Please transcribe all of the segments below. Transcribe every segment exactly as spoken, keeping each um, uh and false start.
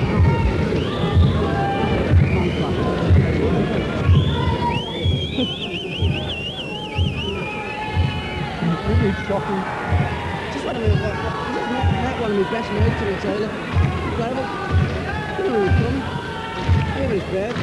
Shocking. Just one of my, uh, met one of my best mates in the Taylor. Incredible. You know who he's from. Him and his bird.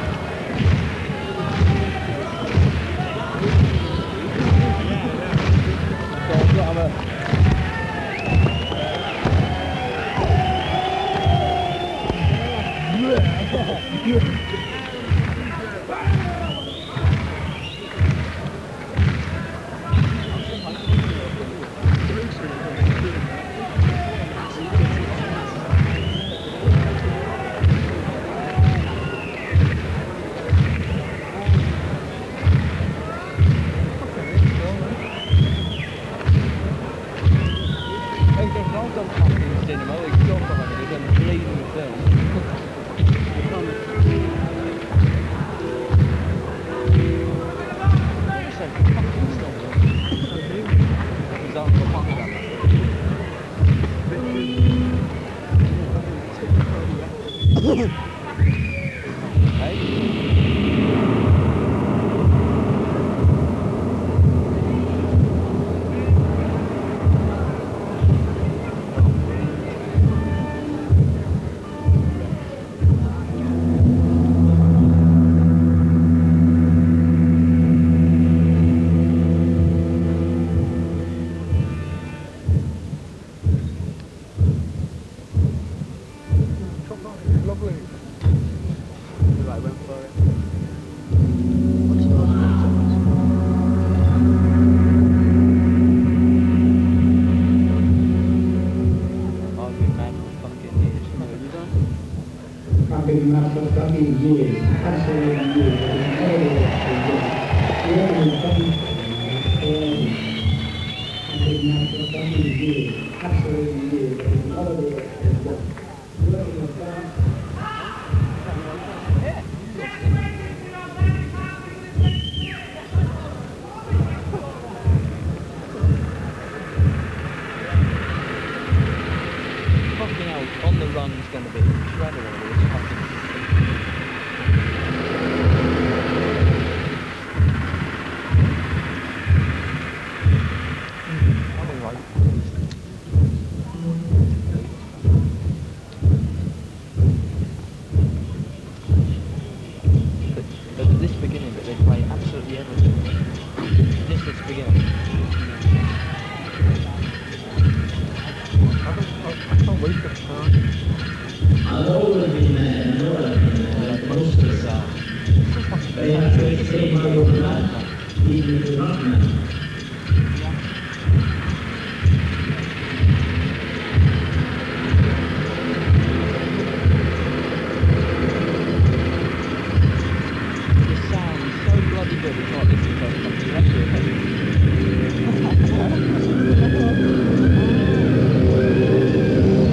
On the run is going to be incredible. But at this beginning, but they play absolutely everything. Just at the beginning. I can't wait for the car. I've always been there, and I know I've been there, most of the time. They have to stay my own life, even if you're not mad.